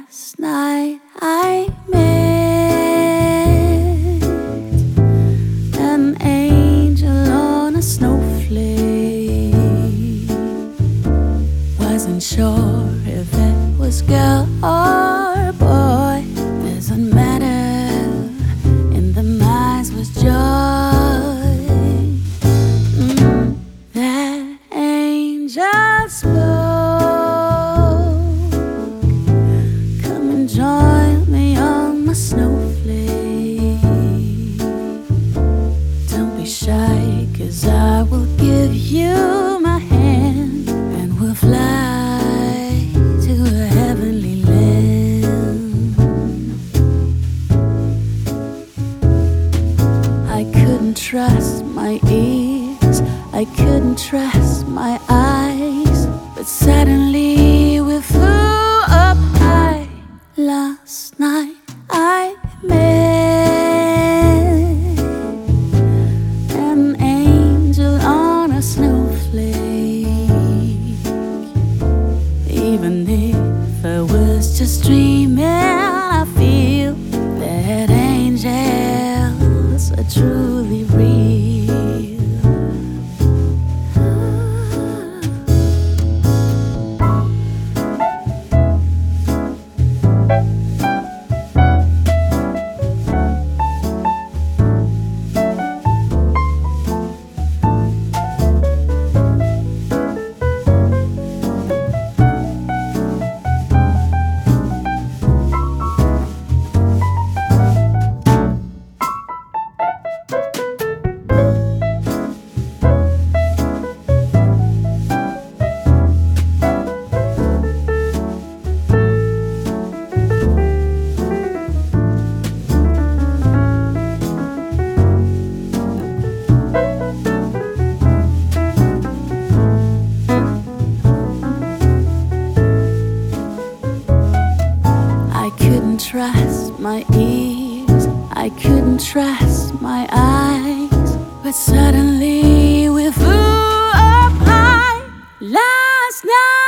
Last night I met an angel on a snowflake. Wasn't sure if it was girl or boy. Doesn't matter, in them eyes was joy. That angel spoke. Join me on my snowflake. Don't be shy, 'cause I will give you my hand, and we'll fly to a heavenly land. I couldn't trust my ears, I couldn't trust my eyes, but suddenly we flew up high. Last night I met an angel on a snowflake. Even if I was just dreaming, I feel that angels are truly real. I couldn't trust my ears, I couldn't trust my eyes, but suddenly we flew up high. Last night